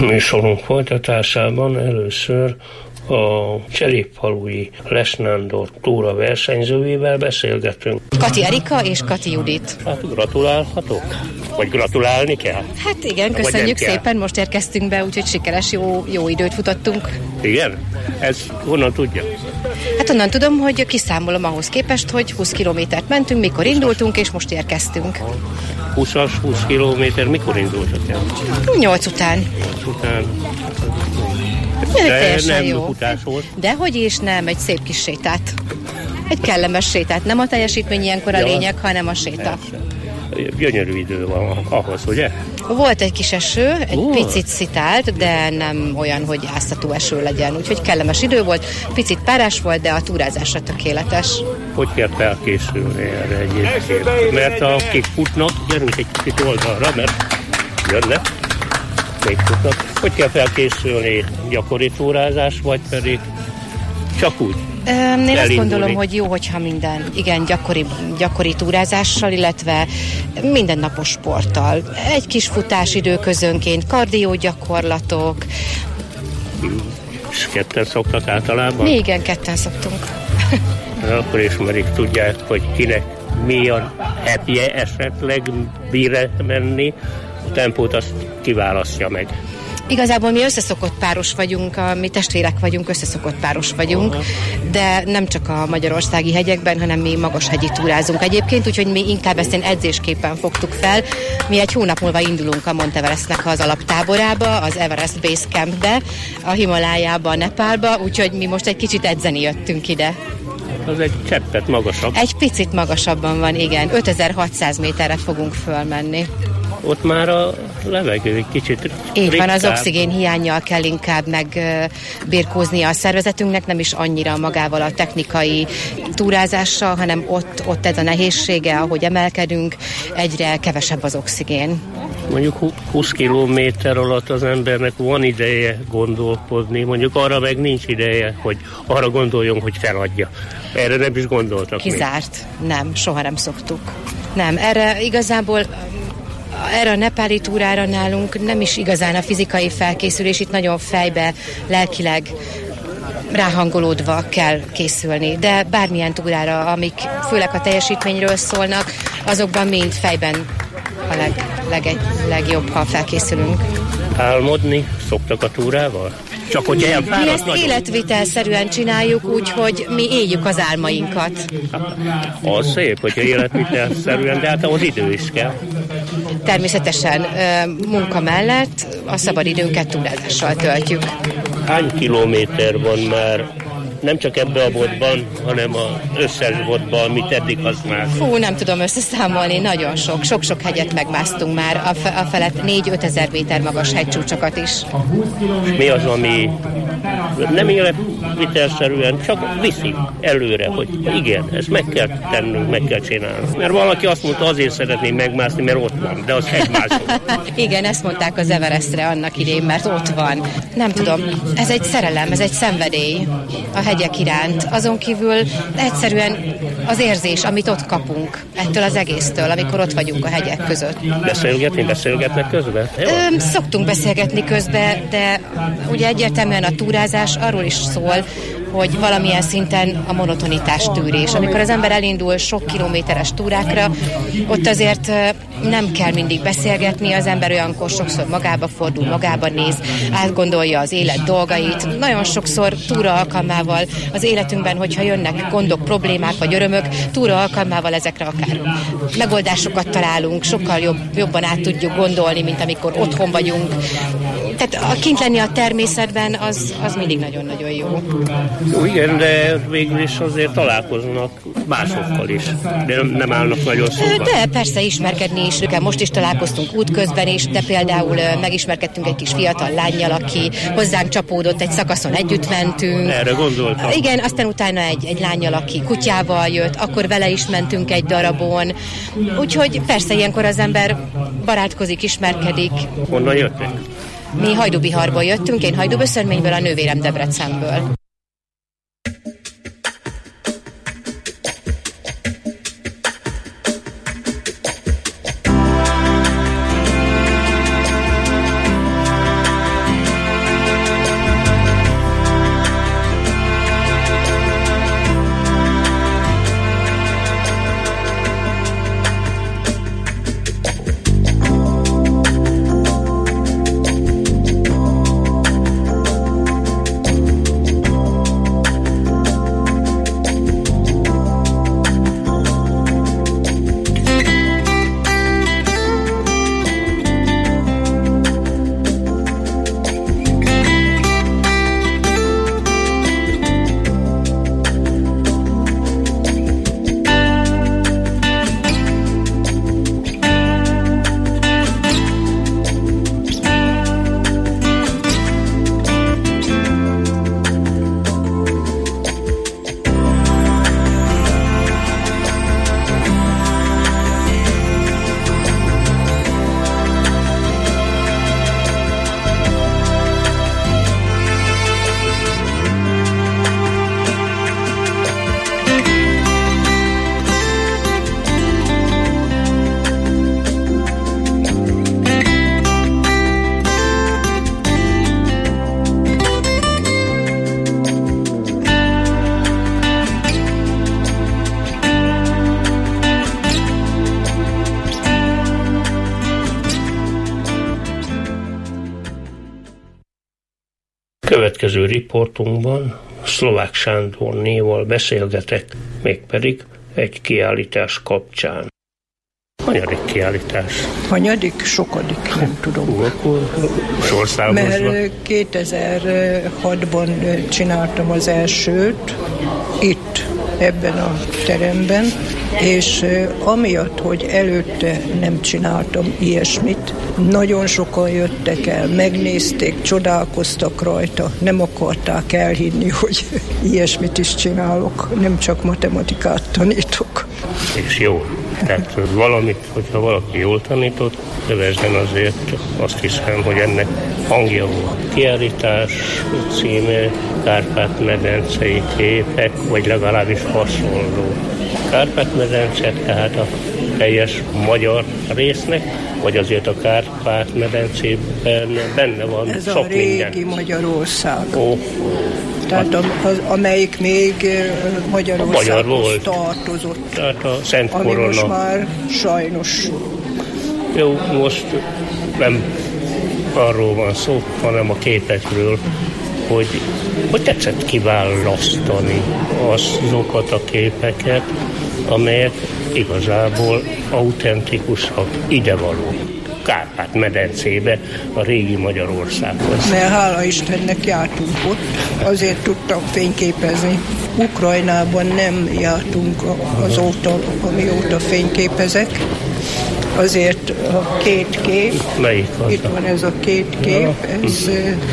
Műsorunk folytatásában először a Cserépfalui Lesnándor túra versenyzőjével beszélgetünk. Kati Erika és Kati Judit. Hát gratulálhatok? Vagy gratulálni kell? Hát igen, köszönjük szépen, most érkeztünk be, úgyhogy sikeres, jó időt futottunk. Igen? Ez honnan tudja? Hát onnan tudom, hogy kiszámolom ahhoz képest, hogy 20 kilométert mentünk, mikor indultunk, és most érkeztünk. 20 kilométer, mikor indultak el? 8 után. 8 után. De nem jó. futás volt. Dehogy is nem, egy szép kis sétát. Egy kellemes sétát. Nem a teljesítmény ilyenkor a lényeg, hanem a séta. Gyönyörű idő van ahhoz, ugye? Volt egy kis eső, egy picit szitált, de nem olyan, hogy áztató eső legyen. Úgyhogy kellemes idő volt, picit párás volt, de a túrázásra tökéletes. Hogy kell felkészülni erre egyébként? Mert akik futnak, gyerünk egy kicsit oldalra, mert jönnek, még futnak. Hogy kell felkészülni? Gyakori túrázás, vagy pedig csak úgy? Én azt gondolom, hogy jó, hogyha minden, igen, gyakori túrázással, illetve mindennapos sporttal. Egy kis futás időközönként, kardiógyakorlatok. És ketten szoktak általában? Mi igen, ketten szoktunk. Akkor ismerik, tudják, hogy kinek mi a happy-e esetleg bír menni, a tempót azt kiválasztja meg. Igazából mi összeszokott páros vagyunk, mi testvérek vagyunk, összeszokott páros vagyunk, de nem csak a magyarországi hegyekben, hanem mi magashegyi túrázunk egyébként, úgyhogy mi inkább ezt én edzésképpen fogtuk fel. Mi egy hónap múlva indulunk a Mount Everestnek az alaptáborába, az Everest Base Campbe, a Himalájába, Nepálba, úgyhogy mi most egy kicsit edzeni jöttünk ide. Az egy cseppet magasabb. Egy picit magasabban van, igen. 5600 méterre fogunk fölmenni. Ott már a levegő egy kicsit így van, az oxigén hiánnyal kell inkább megbirkóznia a szervezetünknek, nem is annyira magával a technikai túrázással, hanem ott ez a nehézsége, ahogy emelkedünk, egyre kevesebb az oxigén. Mondjuk 20 kilométer alatt az embernek van ideje gondolkodni, mondjuk arra meg nincs ideje, hogy arra gondoljon, hogy feladja. Erre nem is gondoltak. Kizárt. Még. Nem, soha nem szoktuk. Nem, erre igazából erre a nepáli túrára nálunk nem is igazán a fizikai felkészülés, itt nagyon fejbe, lelkileg ráhangolódva kell készülni, de bármilyen túrára, amik főleg a teljesítményről szólnak, azokban mind fejben a legjobb, ha felkészülünk. Álmodni szoktak a túrával? Csak hogy mi ezt életvitelszerűen csináljuk, úgyhogy mi éljük az álmainkat. Az szép, hogyha életvitelszerűen, de hát ahhoz idő is kell. Természetesen munka mellett a szabadidőnket túrázással töltjük. Hány kilométer van már nem csak ebbe a botban, hanem az összes botban, amit eddig használt? Fú, nem tudom összeszámolni, nagyon sok hegyet megmásztunk már, a felett 4-5 ezer méter magas hegycsúcsokat is. Mi az, ami nem életvitelszerűen, csak viszi előre, hogy igen, ezt meg kell tennünk, meg kell csinálnunk. Mert valaki azt mondta, azért szeretném megmászni, mert ott van, de az hegymászó. Igen, ezt mondták az Everestre annak idején, mert ott van. Nem tudom, ez egy szerelem, ez egy szenvedély a hegyek iránt. Azon kívül egyszerűen az érzés, amit ott kapunk ettől az egésztől, amikor ott vagyunk a hegyek között. Beszélgetnek közben? Szoktunk beszélgetni közben, de ugye egyértelműen a túrázás arról is szól, hogy valamilyen szinten a monotonitás tűrés. Amikor az ember elindul sok kilométeres túrákra, ott azért nem kell mindig beszélgetni, az ember olyankor sokszor magába fordul, magába néz, átgondolja az élet dolgait. Nagyon sokszor túra alkalmával az életünkben, hogyha jönnek gondok, problémák vagy örömök, túra alkalmával ezekre akár megoldásokat találunk, sokkal jobban át tudjuk gondolni, mint amikor otthon vagyunk. Tehát kint lenni a természetben, az mindig nagyon-nagyon jó. Jó, igen, de végül is azért találkoznak másokkal is, de nem állnak nagyon szóba. De persze ismerkedni is. Most is találkoztunk útközben is, de például megismerkedtünk egy kis fiatal lánnyal, aki hozzánk csapódott, egy szakaszon együtt mentünk. Erre gondoltam. Igen, aztán utána egy lánnyal, aki kutyával jött, akkor vele is mentünk egy darabon. Úgyhogy persze ilyenkor az ember barátkozik, ismerkedik. Honnan jöttek? Mi Hajdúbiharból jöttünk, én Hajdúböszörményből, a nővérem Debrecenből. Következő riportunkban Szlovák Sándornéval beszélgetek, mégpedig egy kiállítás kapcsán. Hanyadik kiállítás? Hanyadik? Sokadik, nem tudom. Akkor sorszámozva. Mert 2006-ban csináltam az elsőt, itt, ebben a teremben, és amiatt, hogy előtte nem csináltam ilyesmit, nagyon sokan jöttek el, megnézték, csodálkoztak rajta, nem akarták elhinni, hogy ilyesmit is csinálok, nem csak matematikát tanítok. És jó. Tehát valamit, hogyha valaki jól tanított, kövesden azért azt hiszem, hogy ennek hangja volt. Kiállítás címe Kárpát-medencei képek, vagy legalábbis hasonló. Kárpát-medence, tehát a teljes magyar résznek, vagy azért a Kárpát-medencében benne van ez sok minden. Ez a régi Magyarország. Tehát amelyik még Magyarországhoz tartozott. Tehát a Szent Korona. Ami most már sajnos. Jó, most nem arról van szó, hanem a képekről, hogy tetszett kiválasztani azokat a képeket, amelyek igazából autentikusak, idevalók. Kárpát-medencébe, a régi Magyarországhoz. Mert hála Istennek jártunk ott, azért tudtam fényképezni. Ukrajnában nem jártunk azóta, amióta fényképezek. Azért a két kép, melyik az? Itt van ez a két kép, ez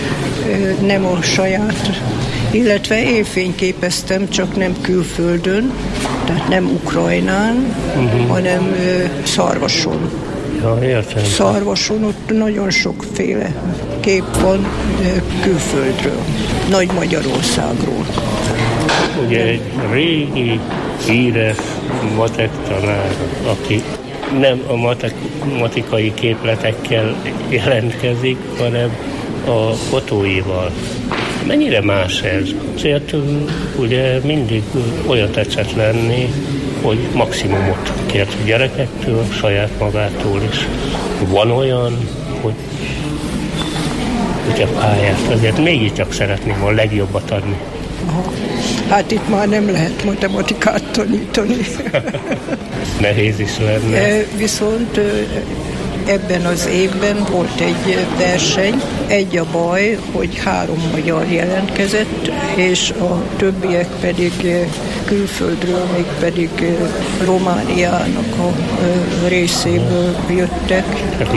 nem a saját, illetve én fényképeztem, csak nem külföldön, tehát nem Ukrajnán, hanem Szarvason. Ja, értem. Szarvason ott nagyon sokféle kép van külföldről, Nagy Magyarországról. Ugye egy régi, híres matek tanár, aki nem a matematikai képletekkel jelentkezik, hanem a fotóival. Mennyire más ez? Azért ugye mindig olyan tetszett lenni, hogy maximumot kért a gyerekektől, saját magától is. Van olyan, hogy a pályát azért mégiscsak szeretném a legjobbat adni. Aha. Hát itt már nem lehet matematikát tanítani. Nehéz is lenne. Viszont ebben az évben volt egy verseny, egy a baj, hogy 3 magyar jelentkezett, és a többiek pedig külföldről, még pedig Romániának a részéből jöttek. Hát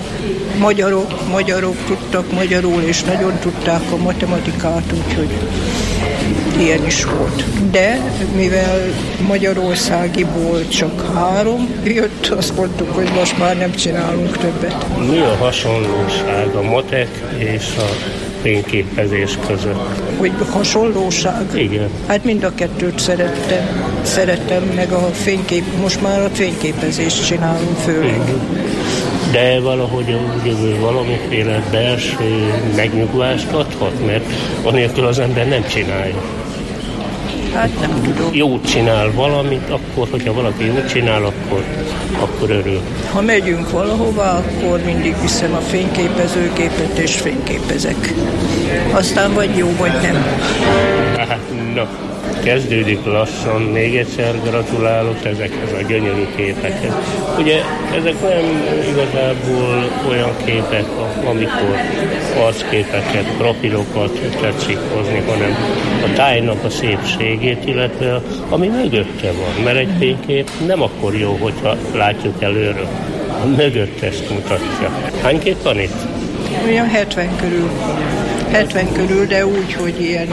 magyarok tudtak magyarul, és nagyon tudták a matematikát, úgyhogy ilyen is volt. De mivel magyarországiból csak 3 jött, azt mondtuk, hogy most már nem csinálunk többet. Mi a hasonlóság a matek és a fényképezés között? Hogy hasonlóság? Igen. Hát mind a kettőt szeretem, meg a most már a fényképezést csinálunk főleg. De valahogy valamiféle belső megnyugvást adhat, mert anélkül az ember nem csinálja. Hát nem tudom. Jót csinál valamit, akkor, hogyha valaki jót csinál, akkor örül. Ha megyünk valahová, akkor mindig viszem a fényképezőgépet és fényképezek. Aztán vagy jó, vagy nem. Hát, na, kezdődik lassan, még egyszer gratulálok ezekhez a gyönyörű képekhez. Ugye ezek nem igazából olyan képek, amikor arcképeket, profilokat tetszik hozni, hanem a tájnak a szépségét, illetve ami mögötte van. Mert egy fénykép nem akkor jó, hogyha látjuk előről. A mögött ezt mutatja. Hány kép van itt? Olyan 70 körül. 70 körül, de úgy, hogy ilyen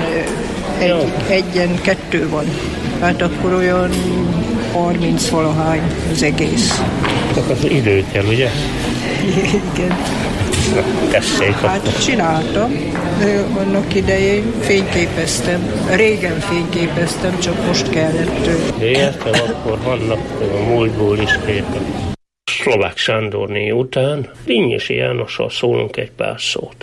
egyen 2 van. Hát akkor olyan 30-valahány az egész. Az idő kell, ugye? Igen. Na, tessék. Hát csináltam. Annak idején fényképeztem. Régen fényképeztem, csak most kellett. De értem, akkor vannak a múltból is képek. Szlovák Sándorné után Dinnyesi Jánossal szólunk egy pár szót.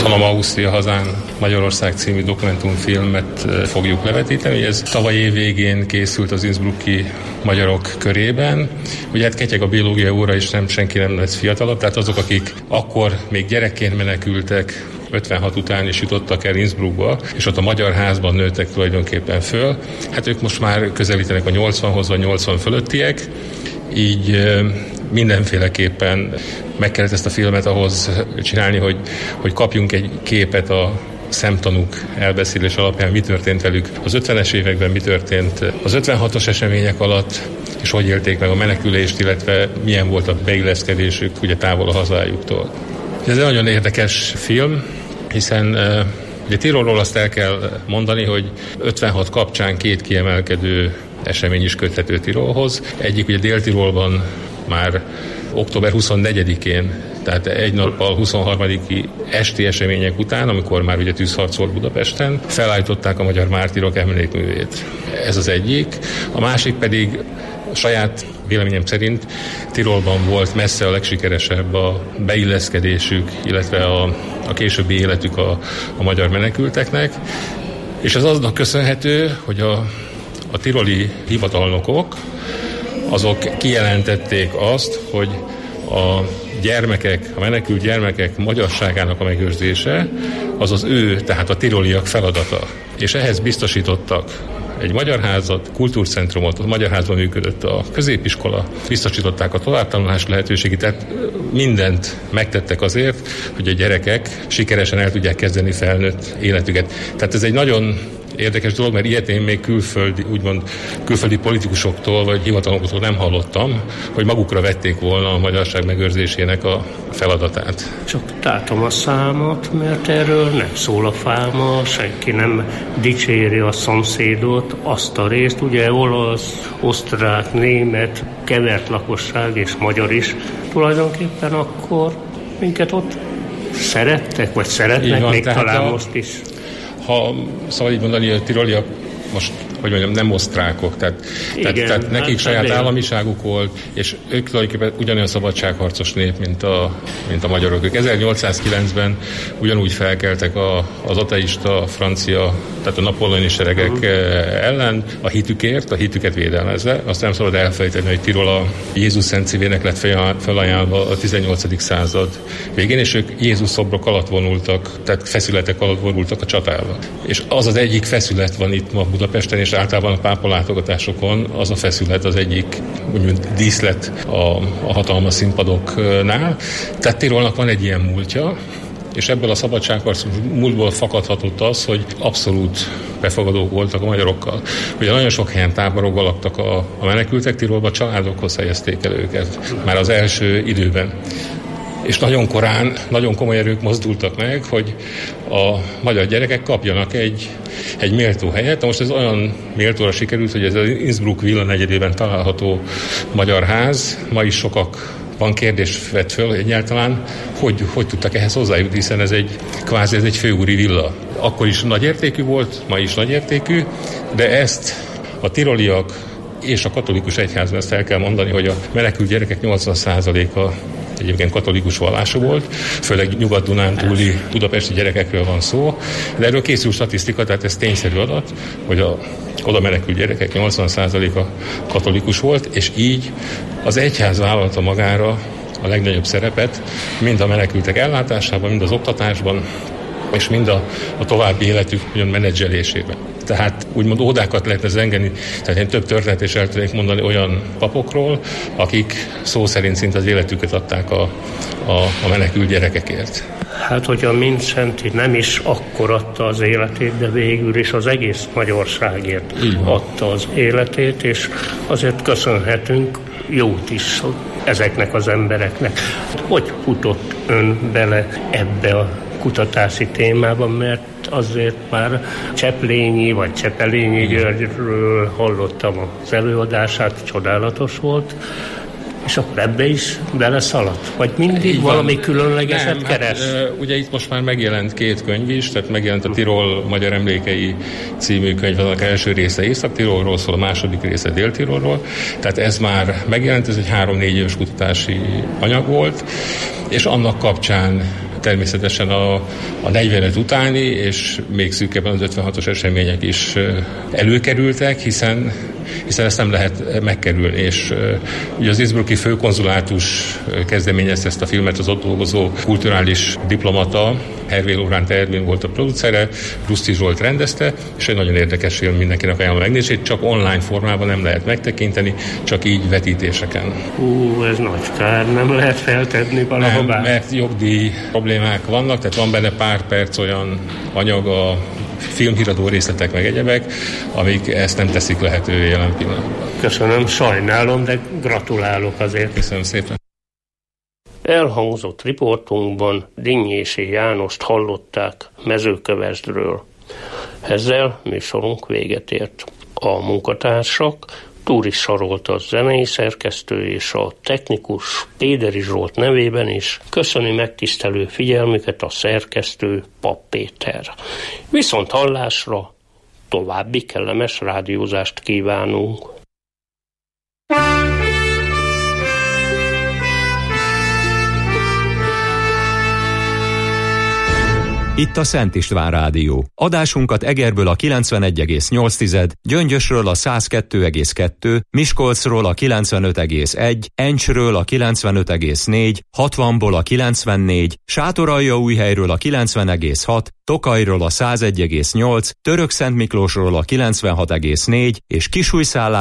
Otthon Ausztria hazán Magyarország című dokumentumfilmet fogjuk levetíteni. Ez tavaly év végén készült az innsbrucki magyarok körében. Ugye hát ketyeg a biológia óra, és senki nem lesz fiatalabb, tehát azok, akik akkor még gyerekként menekültek, 56 után is jutottak el Innsbruckba, és ott a Magyar Házban nőttek tulajdonképpen föl. Hát ők most már közelítenek a 80-hoz, vagy 80 fölöttiek, így mindenféleképpen meg kellett ezt a filmet ahhoz csinálni, hogy kapjunk egy képet a szemtanúk elbeszélés alapján, mi történt velük az 50-es években, mi történt az 56-os események alatt, és hogy élték meg a menekülést, illetve milyen volt a beilleszkedésük ugye távol a hazájuktól. Ez egy nagyon érdekes film, hiszen ugye Tirolról azt el kell mondani, hogy 56 kapcsán két kiemelkedő esemény is köthető Tirolhoz. Egyik ugye Dél-Tirolban már október 24-én, tehát egy nappal 23. esti események után, amikor már ugye tűzharc volt Budapesten, felállították a magyar mártírok emlékművét. Ez az egyik. A másik pedig saját véleményem szerint Tirolban volt messze a legsikeresebb a beilleszkedésük, illetve a későbbi életük a magyar menekülteknek. És ez aznak köszönhető, hogy a tiroli hivatalnokok azok kijelentették azt, hogy a menekült gyermekek magyarságának a megőrzése az az ő, tehát a tiroliak feladata. És ehhez biztosítottak egy magyar házat, kultúrcentrumot, a Magyar Házban működött a középiskola, biztosították a továbbtanulás lehetőségét, tehát mindent megtettek azért, hogy a gyerekek sikeresen el tudják kezdeni felnőtt életüket. Tehát ez egy nagyon érdekes dolog, mert ilyet én még külföldi politikusoktól vagy hivataloktól nem hallottam, hogy magukra vették volna a magyarság megőrzésének a feladatát. Csak tátom a számot, mert erről nem szól a fáma, senki nem dicséri a szomszédot, azt a részt, ugye olasz, osztrák, német, kevert lakosság és magyar is. Tulajdonképpen akkor minket ott szerettek, vagy szeretnek, van, még talán most is. Ha szabad így mondani, a tiroliak most, hogy mondjam, nem osztrákok, tehát nekik saját államiságuk volt, és ők tulajdonképpen ugyanolyan szabadságharcos nép, mint a magyarok. Ők 1809-ben ugyanúgy felkeltek az ateista francia, tehát a napóleoni seregek ellen a hitüket védelmezve. Azt nem szabad elfelejteni, hogy Tirol a Jézus Szent Szívének lett felajánlva a 18. század végén, és ők Jézus szobrok alatt vonultak, tehát feszületek alatt vonultak a csatába. És az egyik feszület van itt ma Budapesten, és általában a pápa látogatásokon az a feszület az egyik úgymond díszlet a hatalmas színpadoknál. Tehát Tirolnak van egy ilyen múltja, és ebből a szabadságharc múltból fakadhatott az, hogy abszolút befogadók voltak a magyarokkal. Ugye nagyon sok helyen táborokba laktak a menekültek, Tirolba családokhoz helyezték el őket már az első időben. És nagyon korán, nagyon komoly erők mozdultak meg, hogy a magyar gyerekek kapjanak egy méltó helyet. Most ez olyan méltóra sikerült, hogy ez az Innsbruck villa negyedében található magyar ház, ma is sokakban kérdés vett föl egyáltalán, hogy tudtak ehhez hozzájutni, hiszen ez egy főúri villa. Akkor is nagyértékű volt, ma is nagyértékű, de ezt a tiroliak és a katolikus egyházban, ezt el kell mondani, hogy a menekült gyerekek 80%-a egyébként katolikus vallású volt, főleg Nyugat-Dunántúli budapesti gyerekekről van szó, de erről készül statisztika, tehát ez tényszerű adat, hogy oda menekült gyerekek 80%-a katolikus volt, és így az egyház vállalta magára a legnagyobb szerepet, mind a menekültek ellátásában, mind az oktatásban, és mind a további életük menedzselésében. Tehát úgymond ódákat lehetne zengeni, tehát én több történet is el tudnék mondani olyan papokról, akik szó szerint szinte az életüket adták a menekült gyerekekért. Hát, hogyha Mindszenty nem is akkor adta az életét, de végül is az egész magyarságért adta az életét, és azért köszönhetünk jót is ezeknek az embereknek. Hogy futott ön bele ebbe a kutatási témában, mert azért már Cseplényi vagy Csepelényi Györgyről hallottam az előadását, csodálatos volt, és akkor ebbe is beleszaladt? Vagy mindig valami különlegeset keres? Ugye itt most már megjelent 2 könyv is, tehát megjelent a Tirol Magyar Emlékei című könyv, annak első része Észak-Tirolról szól, a második része Dél-Tirolról, tehát ez már megjelent, ez egy 3-4 éves kutatási anyag volt, és annak kapcsán természetesen a 45 utáni, és még szűkebben az 56-os események is előkerültek, hiszen ezt nem lehet megkerülni, és ugye az innsbrucki főkonzulátus kezdeményezte ezt a filmet, az ott dolgozó kulturális diplomata, Hervé Lóránt Ervin volt a producere, Ruszti Zsolt rendezte, és egy nagyon érdekes film, mindenkinek ajánlom megnézni, csak online formában nem lehet megtekinteni, csak így vetítéseken. Ez nagy kár, nem lehet feltenni valahová. Nem, mert jogdíj problémák vannak, tehát van benne pár perc olyan anyag, a filmhíradó részletek meg egyebek, amik ezt nem teszik lehetővé jelen pillanatban. Köszönöm, sajnálom, de gratulálok azért. Köszönöm szépen. Elhangzott riportunkban Dinnyési Jánost hallották Mezőkövesdről. Ezzel műsorunk véget ért. A munkatársak Túri Sarolt a zenei szerkesztő és a technikus Péderi Zsolt nevében is köszöni megtisztelő figyelmüket a szerkesztő Papp Péter. Viszont hallásra további kellemes rádiózást kívánunk. Itt a Szent István Rádió. Adásunkat Egerből a 91,8, Gyöngyösről a 102,2, Miskolcról a 95,1, Encsről a 95,4, 60-ból a 94, Sátoraljaújhelyről a 90,6, Tokajról a 101,8, Törökszentmiklósról a 96,4 és Kisújszállásról